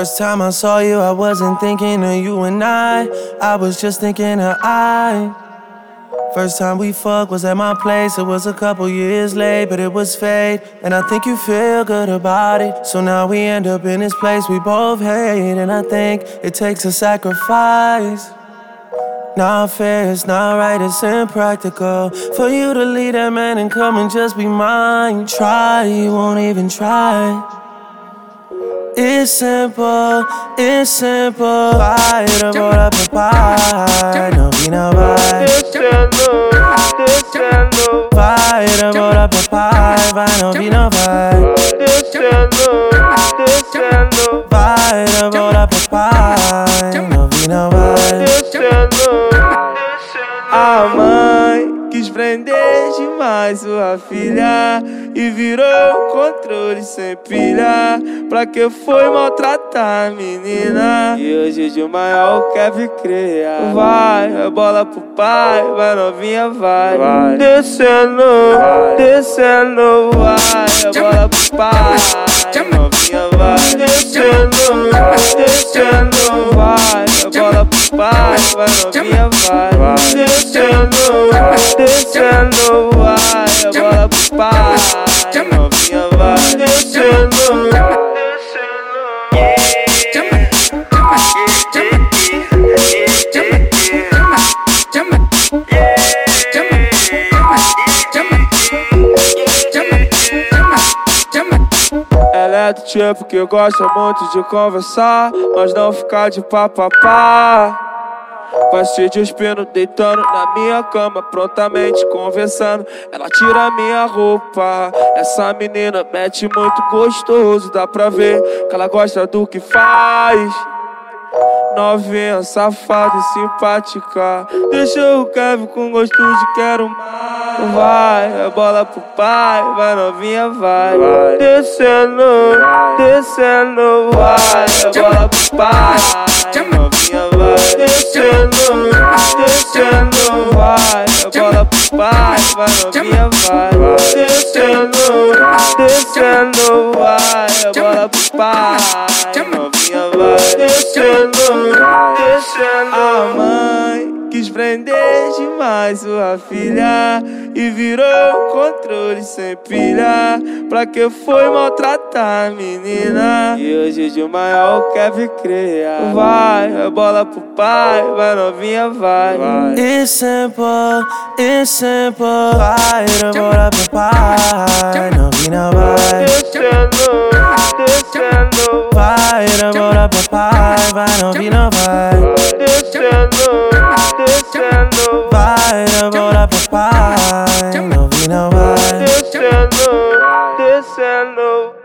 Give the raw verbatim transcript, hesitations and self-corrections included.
First time I saw you, I wasn't thinking of you and I. I was just thinking of I. First time we fucked was at my place. It was a couple years late, but it was fate. And I think you feel good about it. So now we end up in this place we both hate. And I think it takes a sacrifice. Not fair, it's not right, it's impractical for you to leave that man and come and just be mine. Try, you won't even try. It's simple, it's simple. Vai, demora pra pai, não vi não vai. Descendo, descendo. Vai, demora pra pai, vai, não vi não vai. Descendo, descendo. Vai, demora pra pai, não vi não vai. Descendo. A mãe quis prender demais sua filha e virou controle sem pilha. Pra que foi maltratar a menina? E hoje de maior quer vir criar. Vai, é bola pro pai, vai novinha, vai, vai. Descendo, vai. Descendo, vai, é bola pro pai, novinha, vai. Descendo, descendo, vai, é bola pro pai, vai novinha, vai, vai. Descendo, descendo, vai, é bola pro pai, novinha, vai. Descendo, descendo. Ela é do tipo que gosta muito de conversar, mas não ficar de papapá. Vai se despindo, deitando na minha cama, prontamente conversando. Ela tira minha roupa. Essa menina mete muito gostoso, dá pra ver que ela gosta do que faz. Novinha, safada e simpática. Deixa o Kevin com gosto de quero mais. Vai, é bola pro pai, vai novinha, vai, vai. Descendo, descendo, vai, é bola pro pai, novinha, vai. Descendo, descendo, vai, é bola pro pai, vai novinha, vai, vai. Descendo, descendo, vai, é bola pro pai, novinha, vai. Descendo, descendo. A mãe quis prender demais sua filha e virou controle sem pilha. Pra que foi maltratar a menina? E hoje de maior quer vir criar. Vai, é bola pro pai, vai novinha, vai, vai. It's simple, it's simple. Vai, demora pra pai, não vi não vai. Descendo, descendo. Vai, demora pra pai, vai, não vi não vai. Descendo, descendo. Vai, demora pra pai, não vi não vai. Descendo, descendo.